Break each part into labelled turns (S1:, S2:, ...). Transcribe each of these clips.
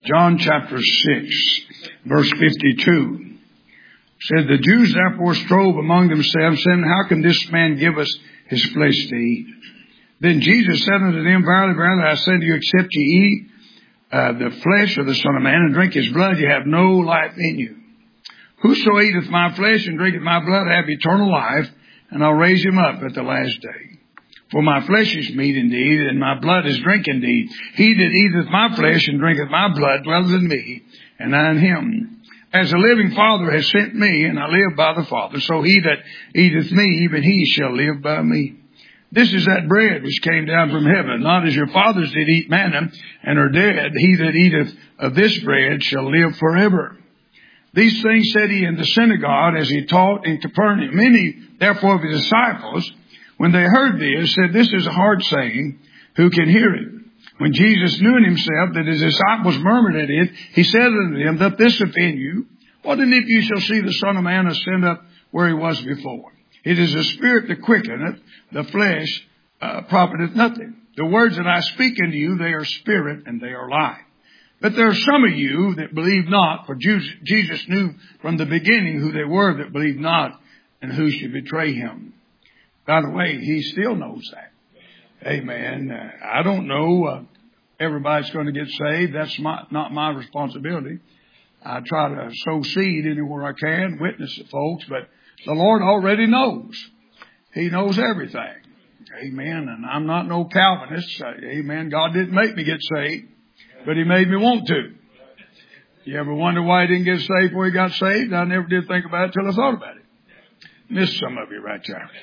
S1: John chapter 6, verse 52. Said, the Jews therefore strove among themselves, saying, how can this man give us his flesh to eat? Then Jesus said unto them, verily, verily, I say to you, except ye eat the flesh of the Son of Man and drink his blood, you have no life in you. Whoso eateth my flesh and drinketh my blood have eternal life, and I'll raise him up at the last day. For my flesh is meat indeed, and my blood is drink indeed. He that eateth my flesh and drinketh my blood dwelleth in me, and I in him. As the living Father has sent me, and I live by the Father, so he that eateth me, even he shall live by me. This is that bread which came down from heaven, not as your fathers did eat manna, and are dead. He that eateth of this bread shall live forever. These things said he in the synagogue, as he taught in Capernaum. Many, therefore, of his disciples, when they heard this, said, this is a hard saying, who can hear it? When Jesus knew in himself that his disciples murmured at it, he said unto them, doth this offend you? What then if you shall see the Son of Man ascend up where he was before? It is the Spirit that quickeneth, the flesh profiteth nothing. The words that I speak unto you, they are spirit and they are life. But there are some of you that believe not, for Jesus knew from the beginning who they were that believed not and who should betray him. By the way, he still knows that. Amen. I don't know. Everybody's going to get saved. That's not my responsibility. I try to sow seed anywhere I can, witness to folks, but the Lord already knows. He knows everything. Amen. And I'm not no Calvinist. Amen. God didn't make me get saved, but he made me want to. You ever wonder why he didn't get saved before he got saved? I never did think about it till I thought about it. Missed some of you right there.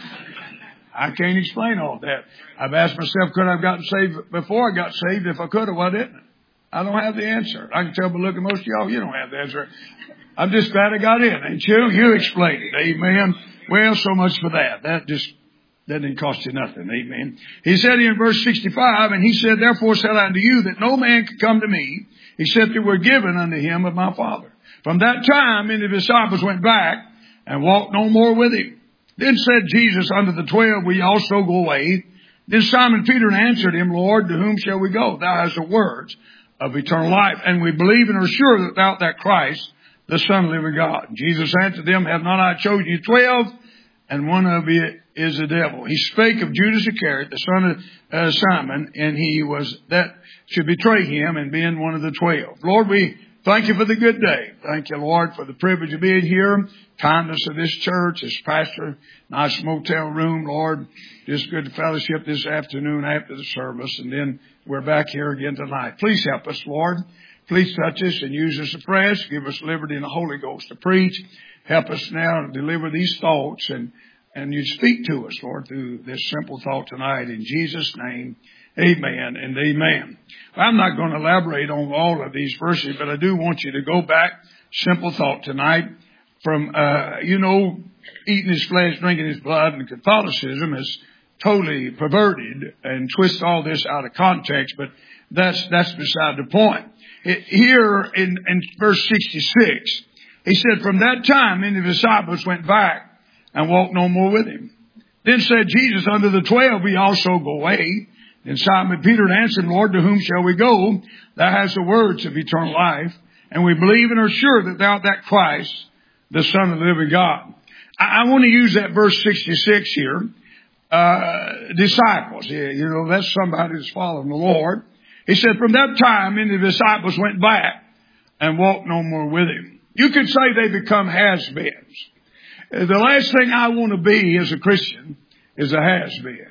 S1: I can't explain all that. I've asked myself, could I have gotten saved before I got saved? If I could have, why didn't I? I don't have the answer. I can tell by looking at most of y'all, you don't have the answer. I'm just glad I got in, ain't you? You explain it. Amen. Well, so much for that. That didn't cost you nothing. Amen. He said in verse 65, and he said, therefore said I unto you that no man can come to me except it were given unto him of my Father. From that time, many of the disciples went back and walked no more with him. Then said Jesus unto the 12, will ye also go away? Then Simon Peter answered him, Lord, to whom shall we go? Thou hast the words of eternal life, and we believe and are sure that thou art Christ, the Son of the living God. And Jesus answered them, have not I chosen you 12? And one of you is the devil. He spake of Judas Iscariot, the son of Simon, and he was that should betray him and being one of the 12. Lord, we thank you for the good day. Thank you, Lord, for the privilege of being here. Kindness of this church, this pastor, nice motel room, Lord. Just good to fellowship this afternoon after the service. And then we're back here again tonight. Please help us, Lord. Please touch us and use us afresh. Give us liberty in the Holy Ghost to preach. Help us now to deliver these thoughts. And you speak to us, Lord, through this simple thought tonight. In Jesus' name, amen and amen. I'm not going to elaborate on all of these verses, but I do want you to go back. Simple thought tonight. From, eating his flesh, drinking his blood, and Catholicism is totally perverted and twists all this out of context, but that's beside the point. Here in verse 66, he said, from that time many of the disciples went back and walked no more with him. Then said Jesus unto the 12, we also go away. Then Simon Peter answered, Lord, to whom shall we go? Thou hast the words of eternal life, and we believe and are sure that thou art that Christ, the Son of the living God. I want to use that verse 66 here. Disciples. That's somebody that's following the Lord. He said, from that time, many of the disciples went back and walked no more with him. You could say they become has-beens. The last thing I want to be as a Christian is a has-been.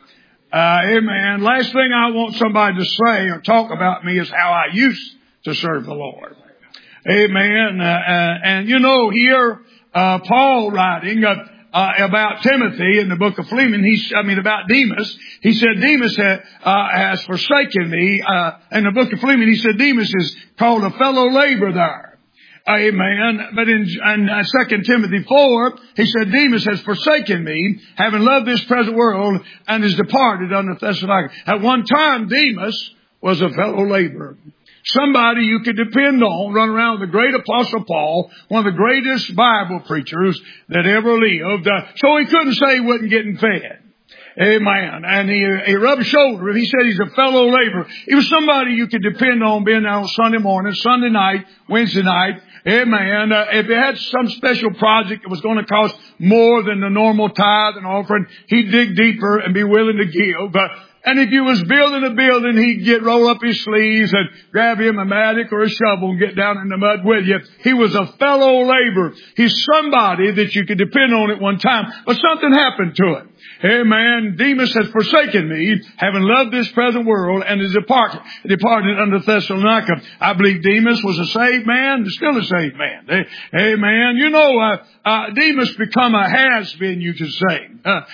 S1: Amen. Last thing I want somebody to say or talk about me is how I used to serve the Lord. Amen. And here, Paul writing about Timothy in the book of Philemon, about Demas, he said, Demas has forsaken me. In the book of Philemon, he said, Demas is called a fellow laborer there. Amen. But in 2 Timothy 4, he said, Demas has forsaken me, having loved this present world, and is departed unto Thessalonica. At one time, Demas was a fellow laborer. Somebody you could depend on, run around with the great Apostle Paul, one of the greatest Bible preachers that ever lived. So he couldn't say he wasn't getting fed. Amen. And he rubbed shoulders. He said he's a fellow laborer. He was somebody you could depend on being there on Sunday morning, Sunday night, Wednesday night. Amen. If he had some special project that was going to cost more than the normal tithe and offering, he'd dig deeper and be willing to give. And if you was building a building, he'd roll up his sleeves and grab him a mattock or a shovel and get down in the mud with you. He was a fellow laborer. He's somebody that you could depend on at one time. But something happened to him. Amen. Demas has forsaken me, having loved this present world, and is departed unto Thessalonica. I believe Demas was a saved man, still a saved man. Amen. You know, Demas become a has-been, you could say.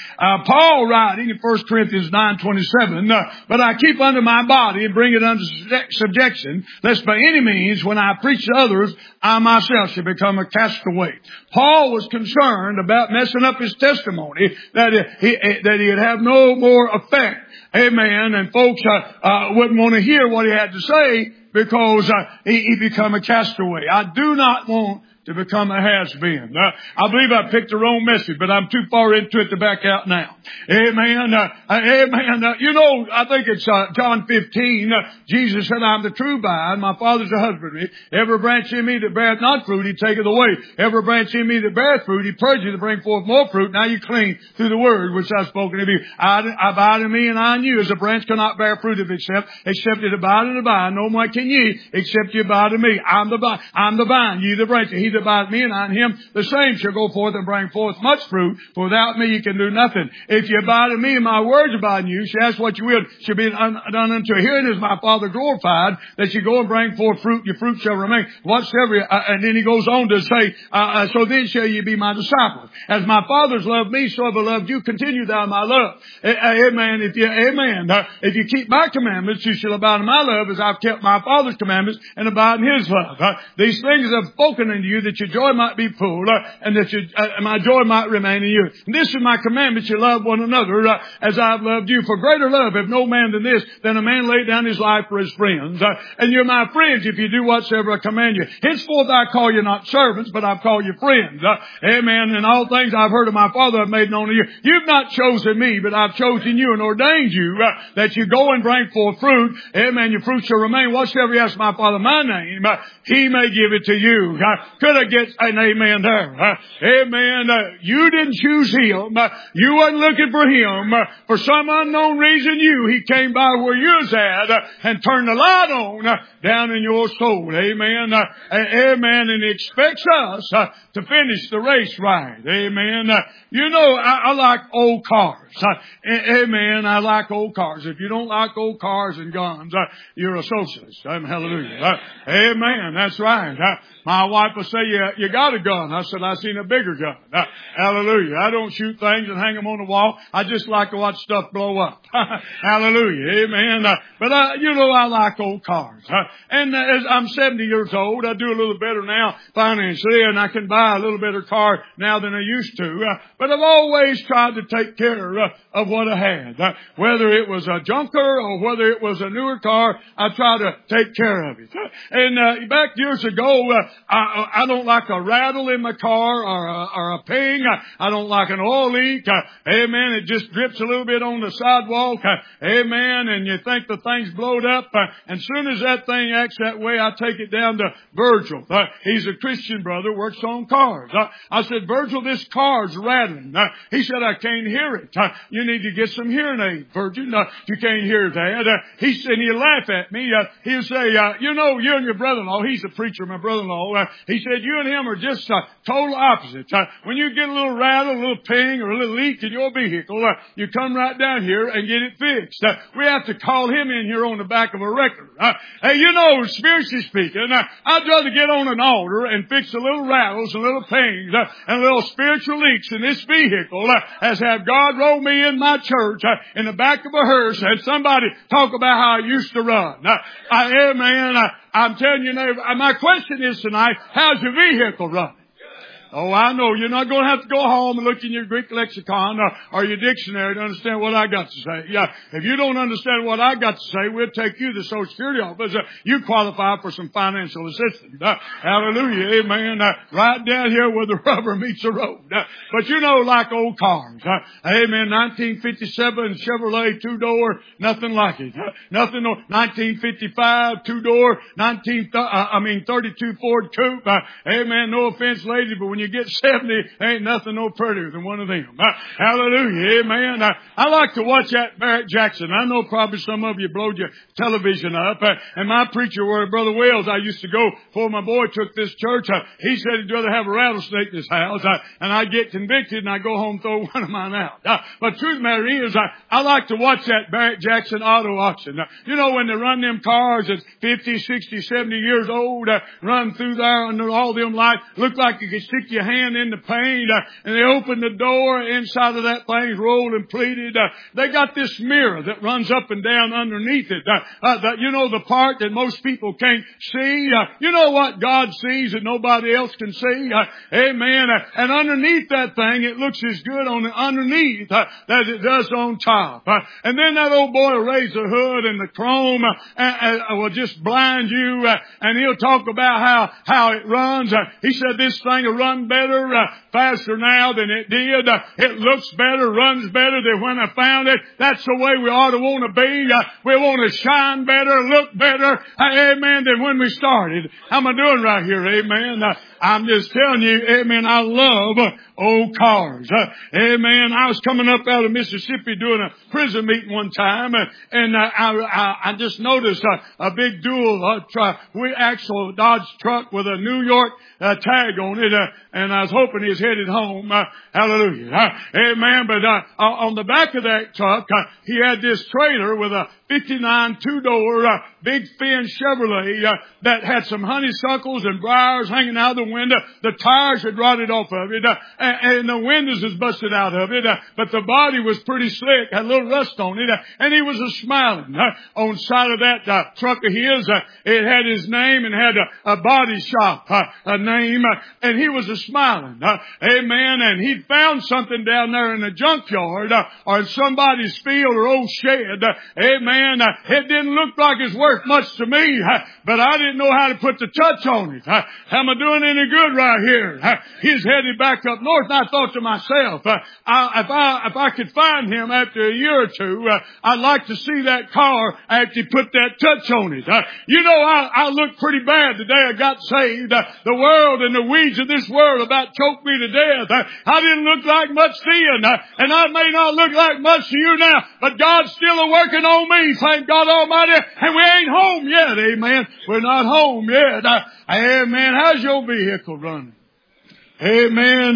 S1: Paul writing in 1 Corinthians 9:27, but I keep under my body and bring it under subjection, lest by any means, when I preach to others, I myself should become a castaway. Paul was concerned about messing up his testimony, that he'd have no more effect. Amen. And folks wouldn't want to hear what he had to say because he become a castaway. I do not want to become a has-been. I believe I picked the wrong message, but I'm too far into it to back out now. Amen. Amen. You know, I think it's John 15. Jesus said, I'm the true vine. My Father's the husbandman. Every branch in me that beareth not fruit, he taketh away. Every branch in me that beareth fruit, he purges to bring forth more fruit. Now you clean through the word which I've spoken of you. Abide in me and I in you, as a branch cannot bear fruit if except it abide in the vine. No more can ye, except ye abide in me. I'm the vine, ye the branch. He that abide me and I in him, the same shall go forth and bring forth much fruit. For without me you can do nothing. If you abide in me and my words abide in you, shall ask what you will, shall be done unto you. Herein is my Father glorified, that you go and bring forth fruit, your fruit shall remain. Whatsoever, and then he goes on to say, so then shall you be my disciples. As my Father's loved me, so have I loved you. Continue thou in my love. Amen. If you keep my commandments, you shall abide in my love, as I've kept my Father's commandments and abide in his love. These things I've spoken unto you, that your joy might be full, and that my joy might remain in you. And this is my commandment, you love one another as I've loved you. For greater love have no man than this, than a man lay down his life for his friends. And you're my friends if you do whatsoever I command you. Henceforth I call you not servants, but I've called you friends. Amen. And all things I've heard of my Father I've made known to you. You've not chosen me, but I've chosen you and ordained you that you go and bring forth fruit. Amen. Your fruit shall remain. Whatsoever you ask my Father in my name, he may give it to you. Could I get an amen there? Amen. You didn't choose him. You wasn't looking for him. For some unknown reason, he came by where you was at and turned the light on down in your soul. Amen. Amen. And he expects us to finish the race right. Amen. You know, I like old cars. Amen. I like old cars. If you don't like old cars and guns, you're a socialist. Hallelujah. Amen. That's right. My wife will say, you got a gun. I said, I seen a bigger gun. Hallelujah. I don't shoot things and hang them on the wall. I just like to watch stuff blow up. Hallelujah. Amen. But I like old cars. And as I'm 70 years old, I do a little better now financially, and I can buy a little better car now than I used to. But I've always tried to take care of what I had. Whether it was a junker or whether it was a newer car, I try to take care of it. And back years ago, I don't like a rattle in my car or a ping. I don't like an oil leak. Amen. It just drips a little bit on the sidewalk. Amen. And you think the thing's blowed up. And soon as that thing acts that way, I take it down to Virgil. He's a Christian brother, works on cars. I said, Virgil, this car's rattling. He said, I can't hear it. You need to get some hearing aid, Virgil. You can't hear that. He said, he'll laugh at me. He'll say, you and your brother-in-law, he's a preacher, my brother-in-law. He said, you and him are just total opposites. When you get a little rattle, a little ping, or a little leak in your vehicle, you come right down here and get it fixed. We have to call him in here on the back of a wrecker. Spiritually speaking, I'd rather get on an altar and fix a little rattles, a little pings, and little spiritual leaks in this vehicle as have God roll me in my church in the back of a hearse and somebody talk about how I used to run. Amen. I'm telling you, my question is tonight, how's your vehicle running?
S2: Oh, I know. You're not going to have to go home and look in your Greek lexicon or your dictionary to understand what I got to say. Yeah. If you don't understand what I got to say, we'll take you to the Social Security office. You qualify for some financial assistance. Hallelujah. Amen. Right down here where the rubber meets the road. But you know, like old cars. Amen. 1957 Chevrolet 2-door, nothing like it. Nothing. 1955 2-door, 32 Ford Coupe. Amen. No offense, ladies, but when you get 70, ain't nothing no prettier than one of them. Hallelujah. Amen. I like to watch that Barrett Jackson. I know probably some of you blowed your television up. And my preacher, where Brother Wells, I used to go before my boy took this church. He said he'd rather have a rattlesnake in his house. And I'd get convicted and I'd go home and throw one of mine out. But truth of the matter is, I like to watch that Barrett Jackson auto auction. You know, when they run them cars that's 50, 60, 70 years old, run through there under all them lights, look like you could stick your hand in the paint, and they open the door, inside of that thing's rolled and pleated. They got this mirror that runs up and down underneath it. You know, the part that most people can't see. You know what God sees that nobody else can see? Amen. And underneath that thing, it looks as good on the underneath as it does on top. And then that old boy will raise the hood and the chrome will just blind you, and he'll talk about how it runs. He said this thing will run better, faster now than it did. It looks better, runs better than when I found it. That's the way we ought to want to be. We want to shine better, look better, amen, than when we started. How am I doing right here? Amen. I'm just telling you, amen, I love old cars. Amen. I was coming up out of Mississippi doing a prison meeting one time, and I just noticed a big dual axle Dodge truck with a New York tag on it, and I was hoping he was headed home. Hallelujah. Amen. But on the back of that truck, he had this trailer with a 59 2-door big fin Chevrolet that had some honeysuckles and briars hanging out of the window. The tires had rotted off of it, and the windows was busted out of it, but the body was pretty slick, had a little rust on it, and he was smiling. On the side of that truck of his, it had his name and had a body shop a name, and he was smiling. Amen. And he'd found something down there in the junkyard or in somebody's field or old shed. Amen. It didn't look like it's worth much to me, but I didn't know how to put the touch on it. Am I doing any good right here? He's headed back up north, and I thought to myself, if I could find him after a year or two, I'd like to see that car after he put that touch on it. You know, I looked pretty bad the day I got saved. The world and the weeds of this world about choked me to death. I didn't look like much then, and I may not look like much to you now, but God's still working on me, thank God Almighty, and we ain't home yet, amen. We're not home yet. Amen. How's your vehicle running? Amen.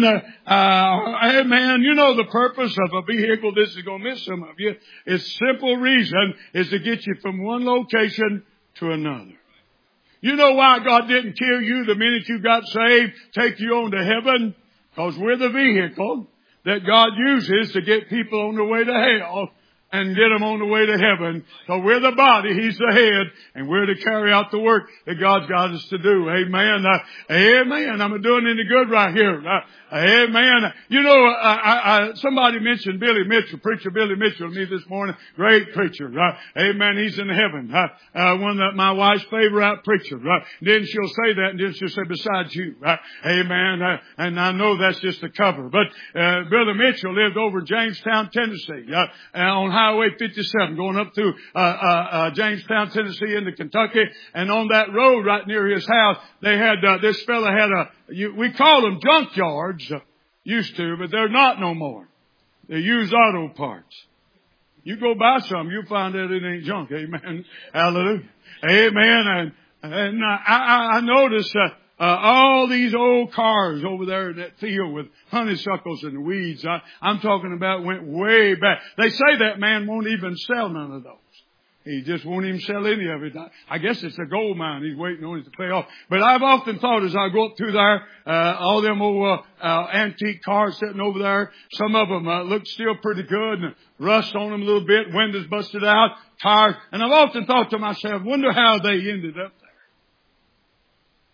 S2: Amen. You know the purpose of a vehicle, this is going to miss some of you. Its simple reason is to get you from one location to another. You know why God didn't kill you the minute you got saved, take you on to heaven? Because we're the vehicle that God uses to get people on the way to hell and get them on the way to heaven. So we're the body, He's the head, and we're to carry out the work that God's got us to do. Amen. Amen. I'm doing any good right here. Amen. You know, somebody mentioned Billy Mitchell, preacher Billy Mitchell to me this morning. Great preacher. Amen. He's in heaven. One of my wife's favorite preacher. Then she'll say that, and then she'll say, besides you. Amen. And I know that's just a cover. But Billy Mitchell lived over in Jamestown, Tennessee, on Highway 57, going up through Jamestown, Tennessee into Kentucky. And on that road right near his house, they had this fella had we call them junkyards, used to, but they're not no more. They use auto parts. You go buy some, you'll find that it ain't junk. Amen. Hallelujah. Amen. And I noticed all these old cars over there in that field with honeysuckles and weeds. I'm talking about went way back. They say that man won't even sell none of those. He just won't even sell any of it. I guess it's a gold mine he's waiting on it to pay off. But I've often thought as I go up through there, all them old antique cars sitting over there, some of them look still pretty good, and rust on them a little bit, windows busted out, tires. And I've often thought to myself, wonder how they ended up there.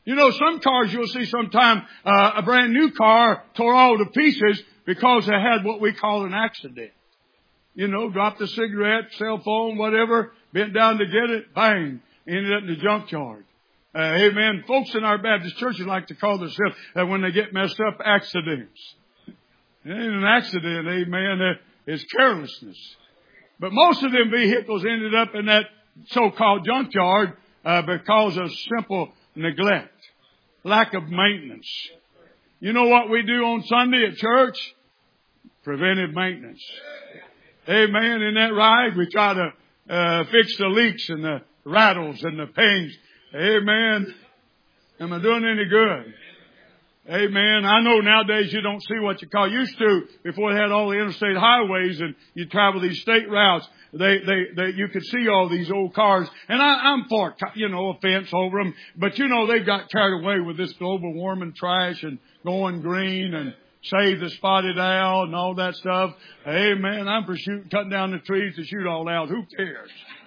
S2: You know, some cars you'll see sometime, a brand new car tore all to pieces because they had what we call an accident. You know, dropped a cigarette, cell phone, whatever, bent down to get it, bang, ended up in the junkyard. Amen. Folks in our Baptist churches like to call themselves, when they get messed up, accidents. It ain't an accident, amen. It's carelessness. But most of them vehicles ended up in that so-called junkyard because of simple neglect, lack of maintenance. You know what we do on Sunday at church? Preventive maintenance. Amen. Isn't that right? We try to fix the leaks and the rattles and the pings. Amen. Am I doing any good? Amen. I know nowadays you don't see what you used to before they had all the interstate highways and you travel these state routes. You could see all these old cars. And I'm for, a fence over them. But they've got carried away with this global warming trash and going green and save the spotted owl and all that stuff. Amen. I'm for cutting down the trees to shoot all owls. Who cares?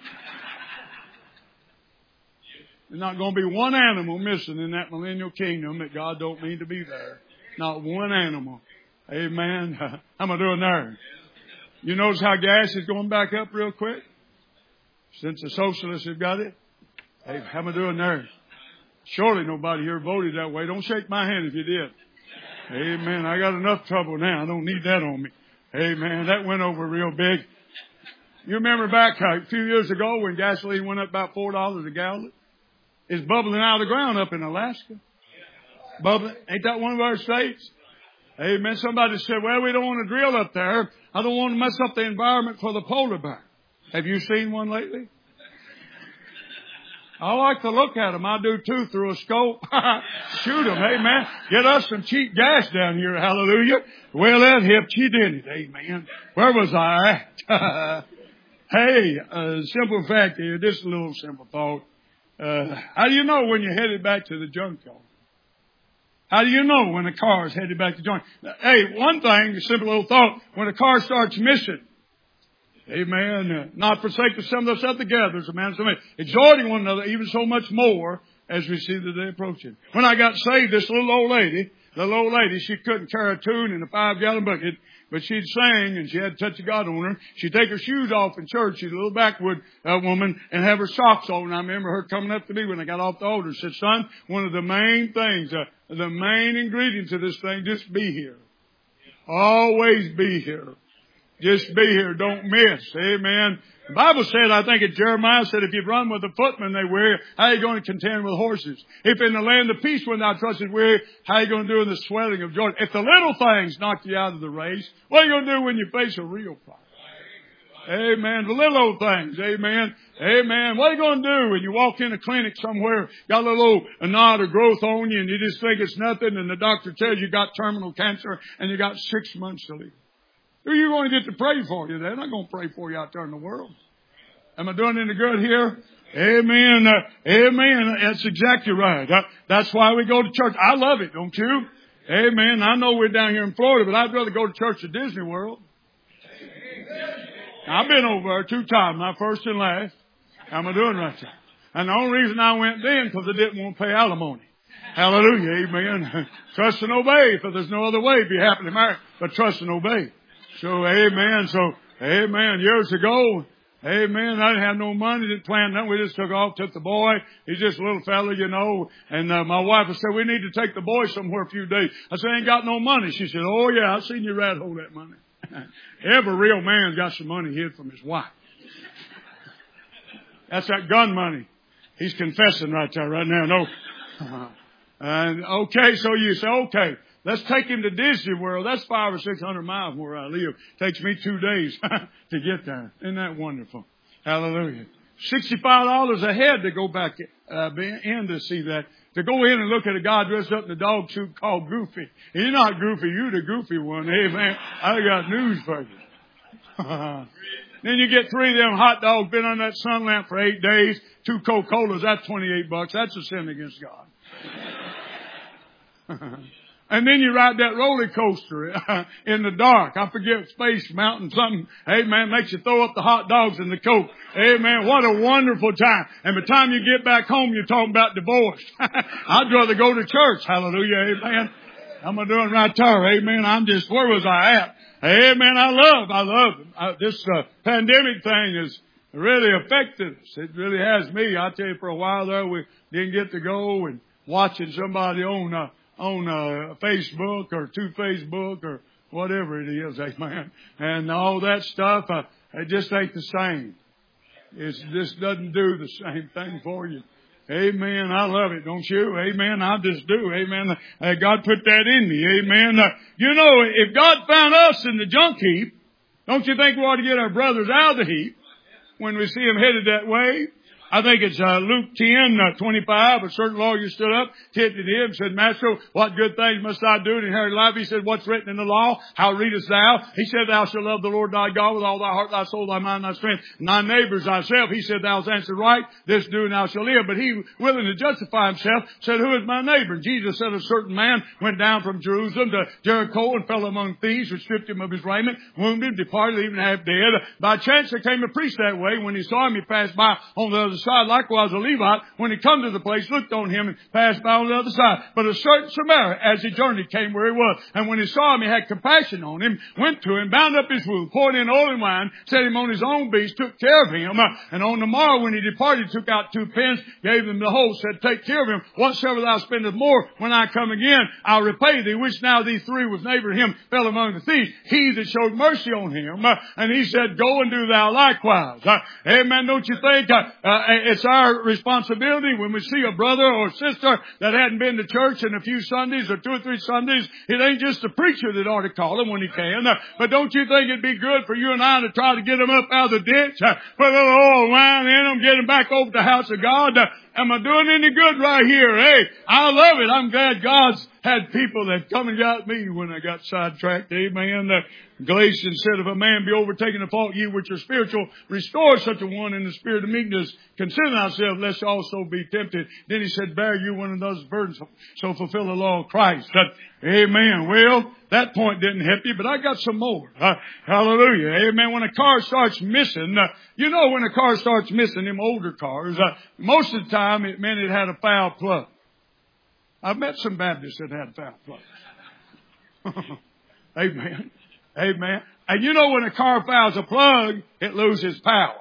S2: There's not going to be one animal missing in that millennial kingdom that God don't mean to be there. Not one animal. Amen. How am I doing there? You notice how gas is going back up real quick? Since the socialists have got it. Hey, how am I doing there? Surely nobody here voted that way. Don't shake my hand if you did. Amen. I got enough trouble now. I don't need that on me. Amen. That went over real big. You remember back a few years ago when gasoline went up about $4 a gallon? It's bubbling out of the ground up in Alaska. Bubbling. Ain't that one of our states? Amen. Somebody said, well, we don't want to drill up there. I don't want to mess up the environment for the polar bear. Have you seen one lately? I like to look at them. I do too, through a scope. Shoot them. Amen. Get us some cheap gas down here. Hallelujah. Well, that helped you, didn't it? Amen. Where was I at? Hey, simple fact here. Just a little simple thought. How do you know when you're headed back to the junkyard? How do you know when a car is headed back to the junkyard? Hey, one thing, a simple little thought, when a car starts missing, amen, not forsake the assembly of themselves together, as a man said, exhorting one another, even so much more as we see the day approaching. When I got saved, this little old lady, she couldn't carry a tune in a 5-gallon bucket, but she'd sing and she had a touch of God on her. She'd take her shoes off in church. She's a little backwood woman and have her socks on. And I remember her coming up to me when I got off the altar and said, son, one of the main things, the main ingredients of this thing, just be here. Always be here. Just be here. Don't miss. Amen. The Bible said, I think it Jeremiah said, if you run with the footmen they weary, how are you going to contend with horses? If in the land of peace when thou trustest weary, how are you going to do in the swelling of joy? If the little things knock you out of the race, what are you going to do when you face a real problem? Amen. The little old things. Amen. Amen. What are you going to do when you walk in a clinic somewhere, got a little knot or growth on you and you just think it's nothing and the doctor tells you got terminal cancer and you got 6 months to live? Who are you going to get to pray for you? They're not going to pray for you out there in the world. Am I doing any good here? Amen. Amen. That's exactly right. That's why we go to church. I love it, don't you? Amen. I know we're down here in Florida, but I'd rather go to church at Disney World. I've been over there 2 times, my first and last. How am I doing right there? And the only reason I went then because I didn't want to pay alimony. Hallelujah. Amen. Trust and obey, for there's no other way to be happily married but trust and obey. So, amen. Amen. Years ago, amen, I didn't have no money, didn't plan nothing. We just took off, took the boy. He's just a little fella, And my wife said, we need to take the boy somewhere a few days. I said, I ain't got no money. She said, oh, yeah, I seen you rat hole that money. Every real man's got some money hid from his wife. That's that gun money. He's confessing right there, right now. No. And okay, so you say, okay. Let's take him to Disney World. That's 500 or 600 miles from where I live. Takes me 2 days to get there. Isn't that wonderful? Hallelujah. $65 a head to go back in to see that. To go in and look at a guy dressed up in a dog suit called Goofy. He's not Goofy. You're the goofy one. Hey, man, I got news for you. Then you get 3 of them hot dogs, been on that sun lamp for 8 days, 2 Coca-Colas, that's $28. That's a sin against God. And then you ride that roller coaster in the dark. I forget, Space Mountain something. Amen. Makes you throw up the hot dogs and the Coke. Amen. What a wonderful time. And by the time you get back home, you're talking about divorce. I'd rather go to church. Hallelujah. Amen. I'm doing right there. Amen. Where was I at? Amen. I love this pandemic thing has really affected us. It really has me. I tell you, for a while there, we didn't get to go and watching somebody on Facebook or to Facebook or whatever it is, amen. And all that stuff, it just ain't the same. It just doesn't do the same thing for you. Amen. I love it, don't you? Amen. I just do. Amen. God put that in me. Amen. If God found us in the junk heap, don't you think we ought to get our brothers out of the heap when we see them headed that way? I think it's Luke 10:25. A certain lawyer stood up, tempted him, said, Master, what good things must I do to inherit life? He said, what's written in the law? How readest thou? He said, thou shalt love the Lord thy God with all thy heart, thy soul, thy mind, thy strength, and thy neighbors thyself. He said, thou hast answered right. This do and thou shalt live. But he, willing to justify himself, said, who is my neighbor? And Jesus said, a certain man went down from Jerusalem to Jericho and fell among thieves, which stripped him of his raiment, wounded him, departed, leaving half dead. By chance there came a priest that way. When he saw him, he passed by on the other side. Likewise a Levite, when he come to the place, looked on him and passed by on the other side. But a certain Samaritan, as he journeyed, came where he was. And when he saw him, he had compassion on him, went to him, bound up his wound, poured in oil and wine, set him on his own beast, took care of him. And on the morrow, when he departed, took out 2 pence, gave them the whole, said, take care of him. Whatsoever thou spendest more, when I come again, I'll repay thee. Which now these 3 was neighbor to him, fell among the thieves. He that showed mercy on him, and he said, go and do thou likewise. Amen. Don't you think it's our responsibility when we see a brother or sister that hadn't been to church in a few Sundays or 2 or 3 Sundays? It ain't just the preacher that ought to call him when he can. But don't you think it'd be good for you and I to try to get them up out of the ditch, put a little oil wine in them, get them back over to the house of God? Am I doing any good right here? Hey, I love it. I'm glad God's had people that come and got me when I got sidetracked. Amen. Galatians said, if a man be overtaken of fault, ye which are spiritual, restore such a one in the spirit of meekness. Consider thyself, lest you also be tempted. Then he said, bear you one another's burdens, so fulfill the law of Christ. Amen. Well, that point didn't help you, but I got some more. Hallelujah. Amen. When a car starts missing, when a car starts missing, them older cars, most of the time it meant it had a foul plug. I've met some Baptists that had foul plugs. Amen. Amen. And when a car fouls a plug, it loses power.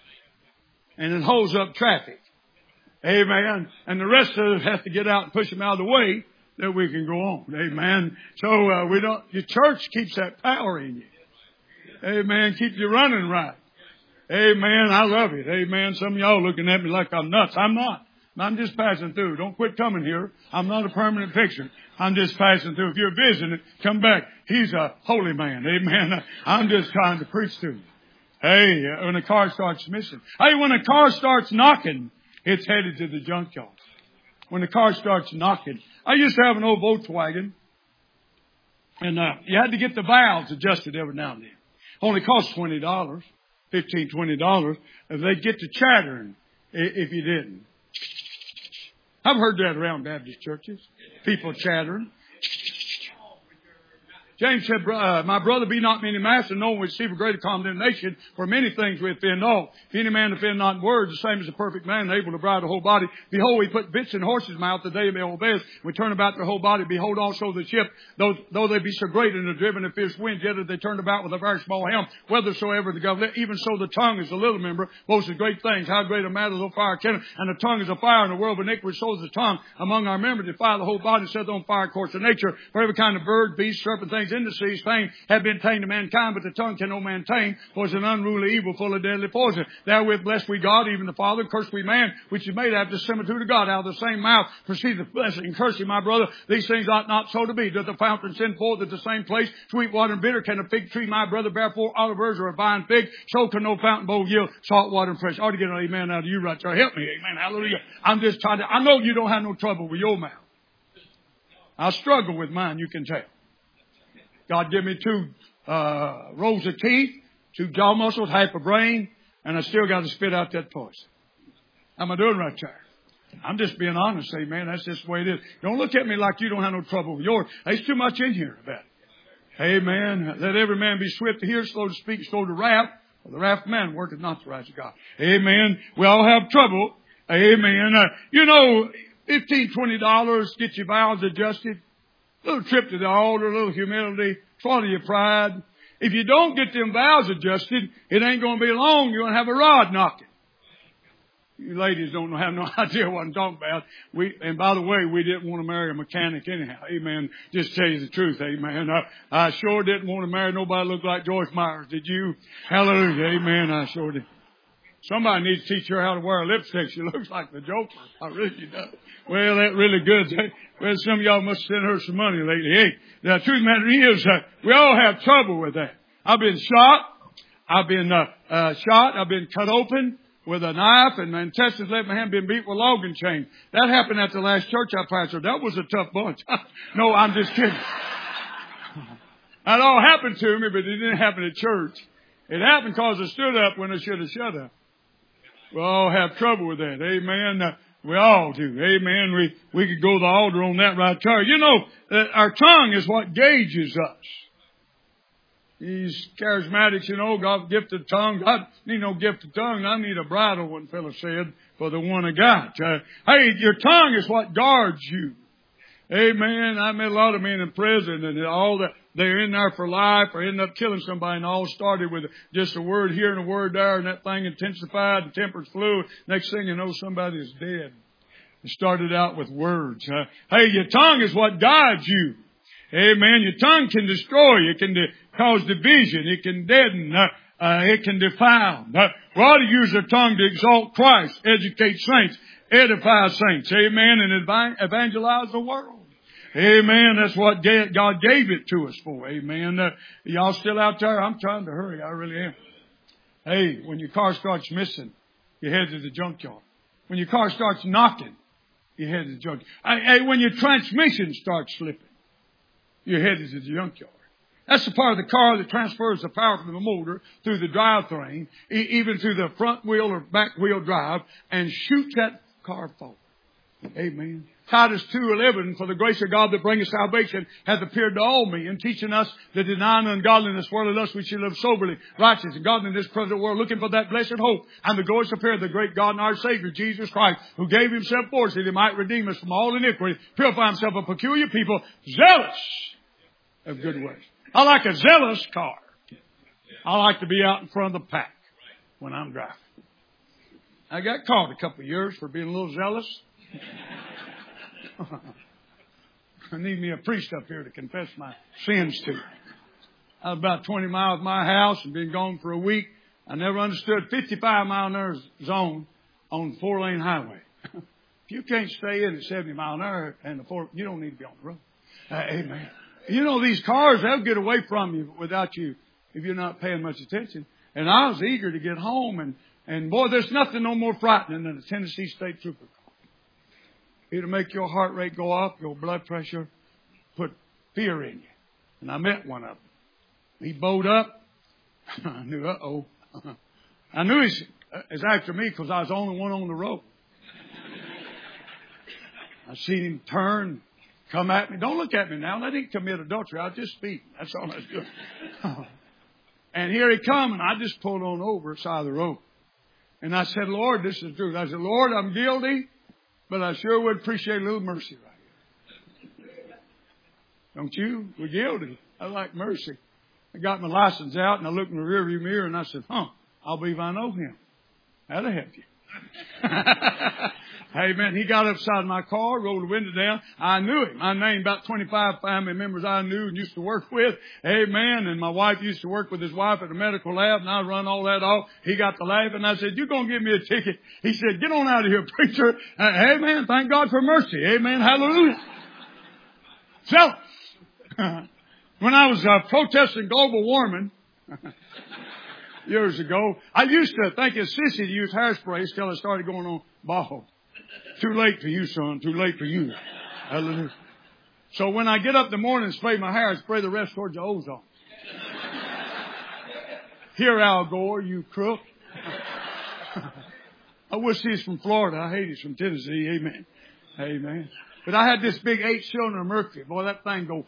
S2: And it holds up traffic. Amen. And the rest of us have to get out and push them out of the way that we can go on. Amen. So, your church keeps that power in you. Amen. Keeps you running right. Amen. I love it. Amen. Some of y'all looking at me like I'm nuts. I'm not. I'm just passing through. Don't quit coming here. I'm not a permanent fixture. I'm just passing through. If you're visiting, come back. He's a holy man. Amen. I'm just trying to preach to you. Hey, when a car starts missing. Hey, when a car starts knocking, it's headed to the junkyard. When the car starts knocking. I used to have an old Volkswagen. And you had to get the valves adjusted every now and then. Only cost $20, $15, $20. If they'd get to chattering if you didn't. I've heard that around Baptist churches. People chattering. James said, my brother, be not many masters, no one will receive a greater condemnation, for many things we offend all. If any man offend not in words, the same as a perfect man, able to bridle the whole body. Behold, we put bits in horses' mouth that they may obey us. We turn about their whole body. Behold also the ship, though they be so great and are driven of fierce winds, yet are they turned about with a very small helm, whithersoever the government. Even so the tongue is a little member, boasts great things. How great a matter though fire kindle. And the tongue is a fire in the world of iniquity, so is the tongue among our members, defile the whole body, set on fire course of nature. For every kind of bird, beast, serpent, things in the seas, fame have been tamed to mankind, but the tongue can no man tame, for it's an unruly evil full of deadly poison. Therewith bless we God, even the Father, curse we man, which is made after the similitude of God. Out of the same mouth proceeds the blessing and cursing, my brother. These things ought not so to be. Doth the fountain send forth at the same place sweet water and bitter? Can a fig tree, my brother, bear forth olive herbs, or a vine fig? So can no fountain both yield salt water and fresh. I ought to get an amen out of you right there. Help me, amen, hallelujah. I'm just trying to, I know you don't have no trouble with your mouth. I struggle with mine, you can tell. God give me 2 rows of teeth, 2 jaw muscles, half a brain, and I still got to spit out that poison. How am I doing right there? I'm just being honest, amen. That's just the way it is. Don't look at me like you don't have no trouble with yours. There's too much in here about it. Amen. Let every man be swift to hear, slow to speak, slow to wrath. For the wrath of man worketh not the righteous of God. Amen. We all have trouble. Amen. $15, $20 get your vows adjusted. A little trip to the altar, a little humility, swallow your pride. If you don't get them vows adjusted, it ain't going to be long. You're going to have a rod knocking. You ladies don't have no idea what I'm talking about. And by the way, we didn't want to marry a mechanic anyhow. Amen. Just tell you the truth. Amen. I sure didn't want to marry nobody looked like Joyce Myers. Did you? Hallelujah. Amen. I sure did. Somebody needs to teach her how to wear a lipstick. She looks like the Joker. I really do. Well, that's really good. Well, some of y'all must send her some money lately. Hey, the truth of the matter is, we all have trouble with that. I've been shot. I've been shot. I've been cut open with a knife, and my intestines left my hand, been beat with logging chain. That happened at the last church I pastored. That was a tough bunch. No, I'm just kidding. That all happened to me, but it didn't happen at church. It happened because I stood up when I should have shut up. We all have trouble with that. Amen. We all do. Amen. We could go to the altar on that right there. Our tongue is what gauges us. These charismatics, God gifted tongue. God need no gifted tongue. I need a bridle, one fellow said, for the one I got. Hey, your tongue is what guards you. Amen. I met a lot of men in prison, and all that they're in there for life or end up killing somebody, and all started with just a word here and a word there, and that thing intensified, the tempers flew. Next thing you know, somebody is dead. It started out with words. Hey, your tongue is what guides you. Amen. Your tongue can destroy. It can cause division. It can deaden. It can defile. We ought to use our tongue to exalt Christ, educate saints, edify saints. Amen. And evangelize the world. Amen. That's what God gave it to us for. Amen. Y'all still out there? I'm trying to hurry. I really am. Hey, when your car starts missing, you head to the junkyard. When your car starts knocking, you head to the junkyard. Hey, when your transmission starts slipping, you're headed to the junkyard. That's the part of the car that transfers the power from the motor through the drivetrain, even through the front wheel or back wheel drive, and shoots that car forward. Amen. Titus 2:11, for the grace of God that bringeth salvation hath appeared to all men, teaching us that denying ungodliness, worldly lust, we should live soberly, righteous, and godly in this present world, looking for that blessed hope and the glorious appearing of the great God and our Savior, Jesus Christ, who gave himself for us that he might redeem us from all iniquity, purify himself a peculiar people, zealous of good works. I like a zealous car. I like to be out in front of the pack when I'm driving. I got caught a couple of years for being a little zealous. I need me a priest up here to confess my sins to. I was about 20 miles from my house and been gone for a week. I never understood 55 mile an hour zone on 4-lane highway. If you can't stay in at 70 mile an hour and you don't need to be on the road. Amen. These cars, they'll get away from you without you if you're not paying much attention. And I was eager to get home, and boy, there's nothing no more frightening than a Tennessee State Trooper car. It'll make your heart rate go up, your blood pressure, put fear in you. And I met one of them. He bowed up. I knew, I knew he was after me because I was the only one on the road. I seen him turn, come at me. Don't look at me now. Let him commit adultery. I was just speaking. That's all I was doing. And here he come, and I just pulled on over the side of the road. And I said, Lord, this is the truth. I said, Lord, I'm guilty, but I sure would appreciate a little mercy right here. Don't you? We're guilty. I like mercy. I got my license out, and I looked in the rearview mirror, and I said, I believe I know him. That'll help you. Amen. He got upside my car, rolled the window down. I knew him. I named about 25 family members I knew and used to work with. Amen. And my wife used to work with his wife at a medical lab, and I run all that off. He got to laughing. I said, "You're going to give me a ticket." He said, "Get on out of here, preacher." Amen. Thank God for mercy. Amen. Hallelujah. So, when I was protesting global warming years ago, I used to think it's sissy to use hairspray until I started going on bald. Too late for you, son. Too late for you. Hallelujah. So when I get up in the morning and spray my hair, I spray the rest towards the ozone. Here, Al Gore, you crook. I wish he's from Florida. I hate he's from Tennessee. Amen. Amen. But I had this big 8-cylinder Mercury. Boy, that thing go,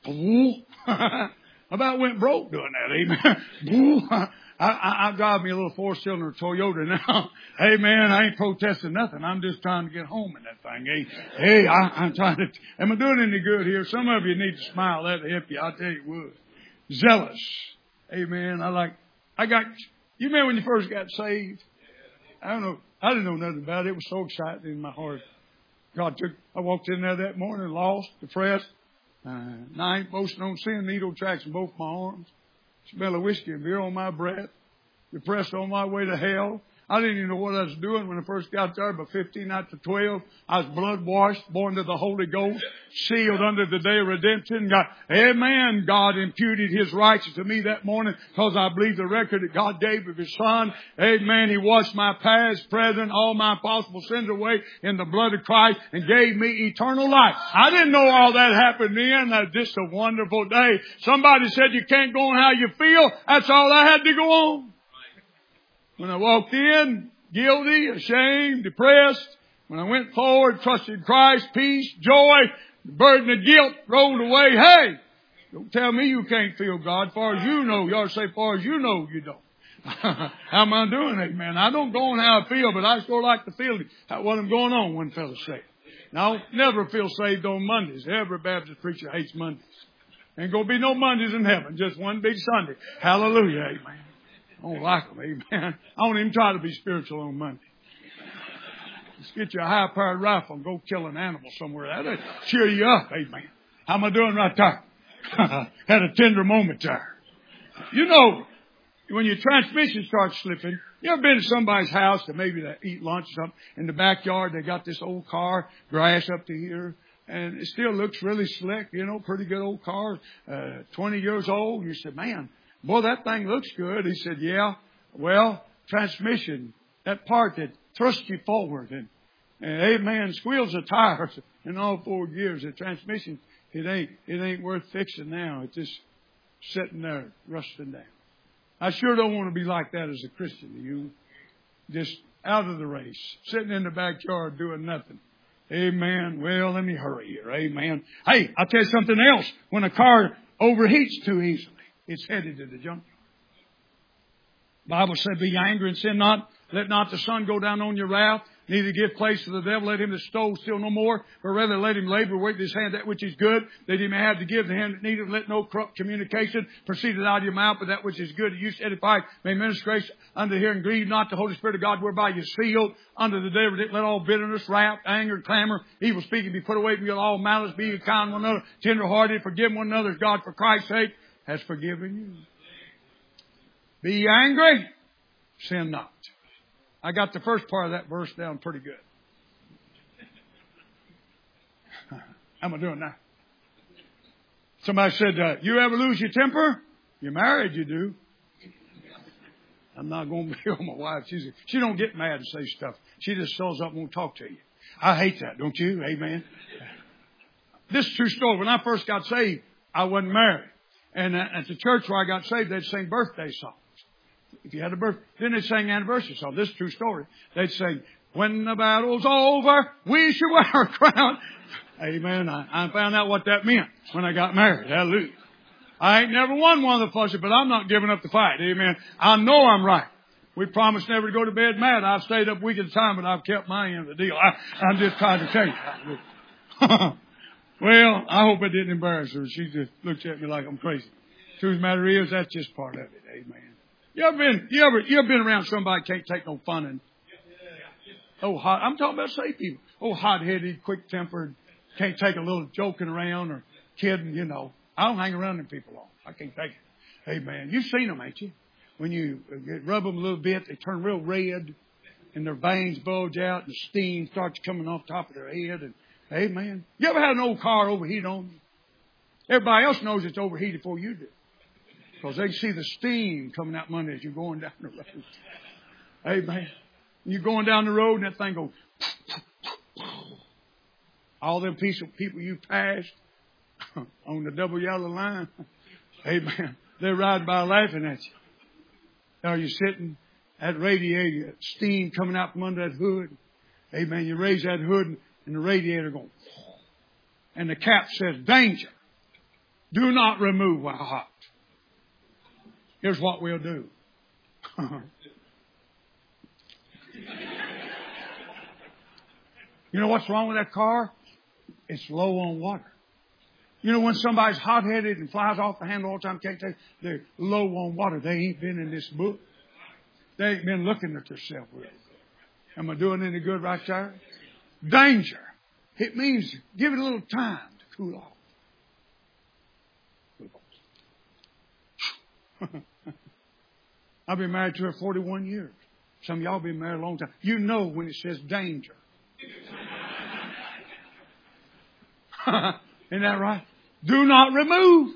S2: I about went broke doing that. Amen. I drive me a little 4-cylinder Toyota now. Hey man, I ain't protesting nothing. I'm just trying to get home in that thing. Hey, I'm trying to, am I doing any good here? Some of you need to smile. That'll help you. I'll tell you what. Zealous. Amen. You remember when you first got saved? I didn't know nothing about it. It was so exciting in my heart. I walked in there that morning, lost, depressed. I ain't boasting on sin, needle tracks in both my arms. Smell of whiskey and beer on my breath. Depressed on my way to hell. I didn't even know what I was doing when I first got there, but 15 after 12, I was blood washed, born of the Holy Ghost, sealed under the day of redemption. Amen. God imputed His righteousness to me that morning because I believe the record that God gave of His Son. Amen. He washed my past, present, all my possible sins away in the blood of Christ and gave me eternal life. I didn't know all that happened then. That's just a wonderful day. Somebody said you can't go on how you feel. That's all I had to go on. When I walked in, guilty, ashamed, depressed. When I went forward, trusted Christ, peace, joy, the burden of guilt rolled away. Hey, don't tell me you can't feel God. Far as you know, you ought to say, far as you know, you don't. How am I doing it, man? I don't go on how I feel, but I still like to feel what I'm going on, one fellow said. Now, I'll never feel saved on Mondays. Every Baptist preacher hates Mondays. Ain't gonna be no Mondays in heaven, just one big Sunday. Hallelujah, amen. I don't like them, amen. I don't even try to be spiritual on Monday. Let's get you a high-powered rifle and go kill an animal somewhere. That'll cheer you up, amen. How am I doing right there? Had a tender moment there. You know, when your transmission starts slipping, you ever been to somebody's house that maybe they eat lunch or something, in the backyard they got this old car, grass up to here, and it still looks really slick, pretty good old car, 20 years old. And you said, man, boy, that thing looks good. He said, yeah. Well, transmission, that part that thrusts you forward and amen, squeals the tires in all 4 gears. The transmission, it ain't worth fixing now. It's just sitting there, rusting down. I sure don't want to be like that as a Christian to you. Just out of the race, sitting in the backyard doing nothing. Amen. Well, let me hurry here. Amen. Hey, I'll tell you something else. When a car overheats too easily, it's headed to the junkyard. Bible said, be angry and sin not. Let not the sun go down on your wrath. Neither give place to the devil. Let him that stole steal no more. But rather let him labor, work his hand that which is good, that he may have to give to him that needeth. Let no corrupt communication proceed out of your mouth, but that which is good, you edify, may minister grace unto hearing. Grieve not the Holy Spirit of God, whereby you sealed under the day of redemption. Let all bitterness, wrath, anger, clamor, evil speaking be put away from you. All malice, be kind one another, tender-hearted, forgive one another as God for Christ's sake has forgiven you. Be angry, sin not. I got the first part of that verse down pretty good. How am I doing now? Somebody said, you ever lose your temper? You're married, you do. I'm not going to be on my wife. She don't get mad and say stuff. She just shows up and won't talk to you. I hate that, don't you? Amen. This is a true story. When I first got saved, I wasn't married. And at the church where I got saved, they'd sing birthday songs. If you had a birthday, then they'd sing anniversary songs. This is a true story. They'd sing, when the battle's over, we shall wear a crown. Amen. I found out what that meant when I got married. Hallelujah. I ain't never won one of the flushes, but I'm not giving up the fight. Amen. I know I'm right. We promised never to go to bed mad. I've stayed up a week at a time, but I've kept my end of the deal. I'm just trying to tell you. Well, I hope it didn't embarrass her. She just looks at me like I'm crazy. Truth of the matter is, that's just part of it. Amen. You ever been around somebody can't take no fun and I'm talking about saved people. Hot-headed, quick-tempered, can't take a little joking around or kidding, I don't hang around them people long. I can't take it. Amen. You've seen them, ain't you? When you rub them a little bit, they turn real red and their veins bulge out and the steam starts coming off top of their head. And amen. You ever had an old car overheat on you? Everybody else knows it's overheated before you do. Because they see the steam coming out Monday as you're going down the road. Amen. You're going down the road and that thing goes. All them people you passed on the double yellow line. Amen. They're riding by laughing at you. Are you sitting that radiator, steam coming out from under that hood. Amen. You raise that hood and the radiator going. And the cap says, danger. Do not remove while hot. Here's what we'll do. You know what's wrong with that car? It's low on water. You know when somebody's hot-headed and flies off the handle all the time, can't take, they're low on water. They ain't been in this book. They ain't been looking at themselves really. Am I doing any good right there? Danger. It means give it a little time to cool off. I've been married to her 41 years. Some of y'all been married a long time. You know when it says danger. Isn't that right? Do not remove.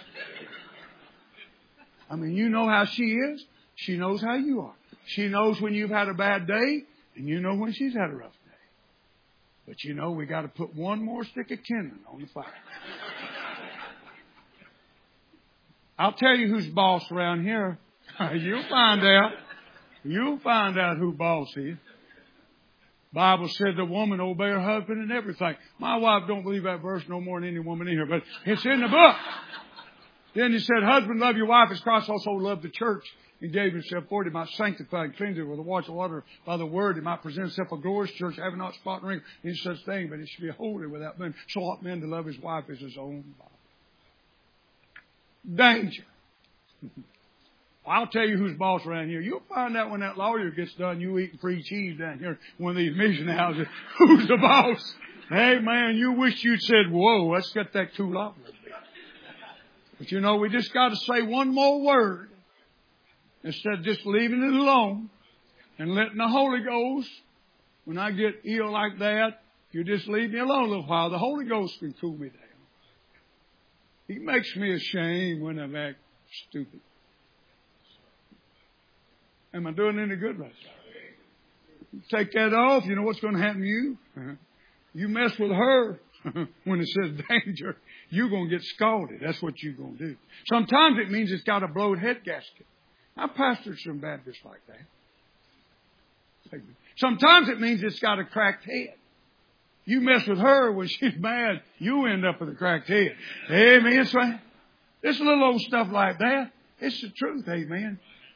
S2: I mean, you know how she is. She knows how you are. She knows when you've had a bad day, and you know when she's had a rough day. But you know, we got to put one more stick of kindling on the fire. I'll tell you who's boss around here. You'll find out. You'll find out who boss is. Bible said the woman obey her husband and everything. My wife don't believe that verse no more than any woman in here, but it's in the book. Then he said, husband, love your wife as Christ also loved the church and gave himself for it. He might sanctify and cleanse it with the wash of water by the word. He might present himself a glorious church, having not spot and wrinkle, any such thing, but it should be holy without blame. So ought men to love his wife as his own body. Danger. I'll tell you who's boss around here. You'll find out when that lawyer gets done, you eating free cheese down here in one of these mission houses. Who's the boss? Hey, man, you wish you'd said, whoa, let's get that cool off a little bit. But you know, we just got to say one more word instead of just leaving it alone and letting the Holy Ghost, when I get ill like that, if you just leave me alone a little while, the Holy Ghost can cool me down. He makes me ashamed when I act stupid. Am I doing any good right now? Take that off. You know what's going to happen to you? You mess with her when it says danger, you're going to get scalded. That's what you're going to do. Sometimes it means it's got a blowed head gasket. I pastored some Baptists like that. Sometimes it means it's got a cracked head. You mess with her when she's mad, you end up with a cracked head. Amen. So it's a little old stuff like that. It's the truth. Amen.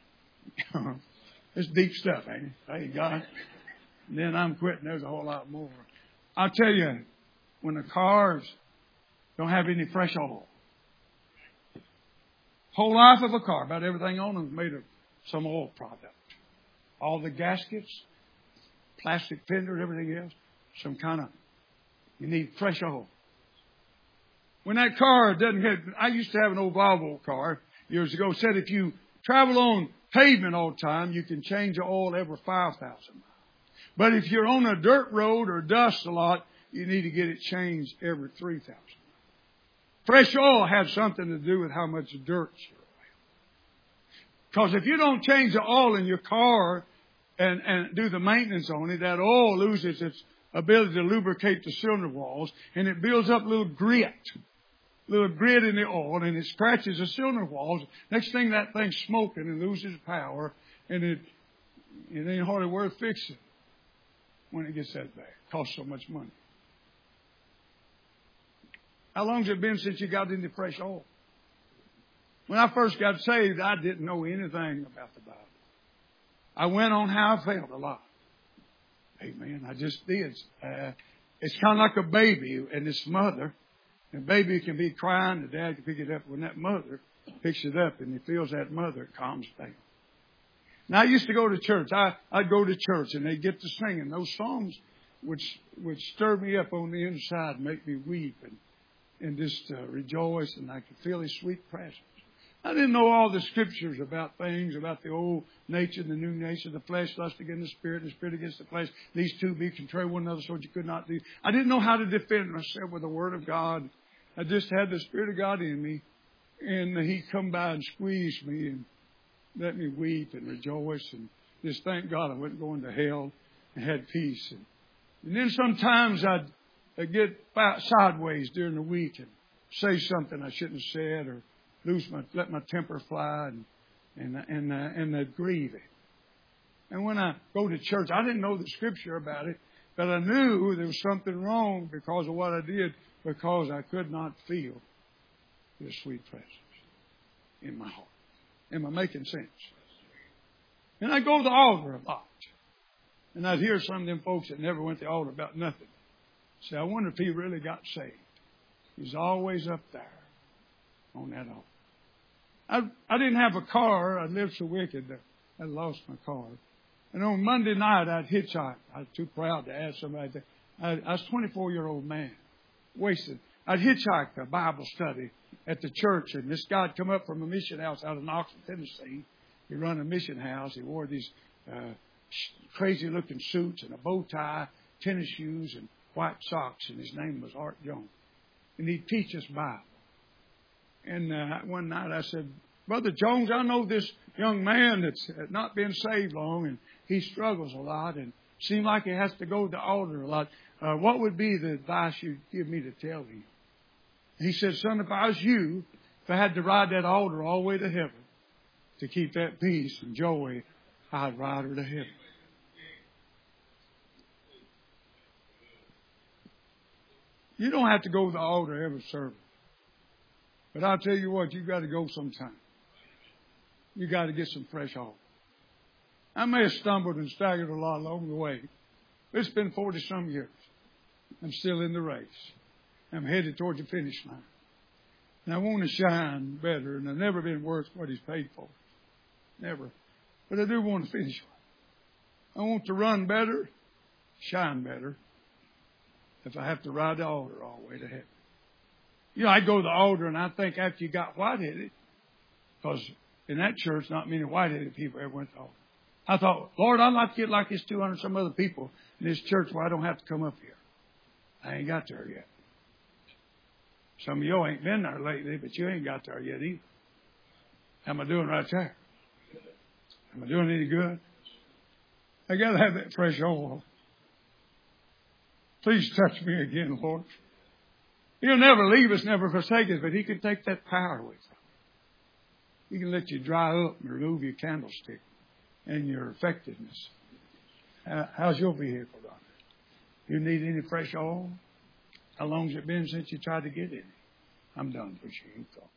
S2: It's deep stuff, ain't it? Thank God. And then I'm quitting. There's a whole lot more. I'll tell you, when the cars don't have any fresh oil, whole life of a car, about everything on them is made of some oil product. All the gaskets, plastic fender, everything else, some kind of, you need fresh oil. When that car doesn't get, I used to have an old Volvo car years ago, said if you travel on pavement all the time, you can change the oil every 5,000 miles. But if you're on a dirt road or dust a lot, you need to get it changed every 3,000 miles. Fresh oil has something to do with how much dirt you're around. Because if you don't change the oil in your car and do the maintenance on it, that oil loses its ability to lubricate the cylinder walls, and it builds up little grit in the oil, and it scratches the cylinder walls. Next thing, that thing's smoking and loses power, and it ain't hardly worth fixing when it gets that bad. It costs so much money. How long's it been since you got into fresh oil? When I first got saved, I didn't know anything about the Bible. I went on how I felt a lot. Amen. I just did. It's kind of like a baby and its mother. The baby can be crying, the dad can pick it up. When that mother picks it up and he feels that mother, it calms down. Now, I used to go to church. I'd go to church and they'd get to singing. Those songs would stir me up on the inside, make me weep and just rejoice, and I could feel His sweet presence. I didn't know all the scriptures about things, about the old nature and the new nature, the flesh lust against the spirit, and the spirit against the flesh. These two be contrary one another, so that you could not do. I didn't know how to defend myself with the Word of God. I just had the Spirit of God in me, and He come by and squeezed me and let me weep and rejoice and just thank God I wasn't going to hell and had peace. And then sometimes I'd get sideways during the week and say something I shouldn't have said, or let my temper fly and that grieve it. And when I go to church, I didn't know the scripture about it, but I knew there was something wrong because of what I did, because I could not feel His sweet presence in my heart. Am I making sense? And I go to the altar a lot. And I'd hear some of them folks that never went to the altar about nothing say, I wonder if he really got saved. He's always up there on that altar. I didn't have a car. I lived so wicked that I lost my car. And on Monday night, I'd hitchhike. I was too proud to ask somebody to. I was a 24-year-old man. Wasted. I'd hitchhike a Bible study at the church, and this guy had come up from a mission house out in Knoxville, Tennessee. He run a mission house. He wore these crazy-looking suits and a bow tie, tennis shoes, and white socks, and his name was Art Jones. And he'd teach us Bible. And one night I said, Brother Jones, I know this young man that's not been saved long, and he struggles a lot, and seems like he has to go to the altar a lot. What would be the advice you'd give me to tell him? He said, son, if I was you, if I had to ride that altar all the way to heaven to keep that peace and joy, I'd ride her to heaven. You don't have to go to the altar every service. But I'll tell you what, you've got to go sometime. You've got to get some fresh oil. I may have stumbled and staggered a lot along the way. It's been 40-some years. I'm still in the race. I'm headed toward the finish line. And I want to shine better, and I've never been worth what He's paid for. Never. But I do want to finish. I want to run better, shine better, if I have to ride the altar all the way to heaven. You know, I go to the altar, and I think after you got white-headed, because in that church, not many white-headed people ever went to the altar. I thought, Lord, I'd like to get like this 200 some other people in this church where I don't have to come up here. I ain't got there yet. Some of y'all ain't been there lately, but you ain't got there yet either. How am I doing right there? Am I doing any good? I got to have that fresh oil. Please touch me again, Lord. He'll never leave us, never forsake us, but He can take that power with Him. He can let you dry up and remove your candlestick and your effectiveness. How's your vehicle, Doctor? You need any fresh oil? How long's it been since you tried to get it? I'm done for you.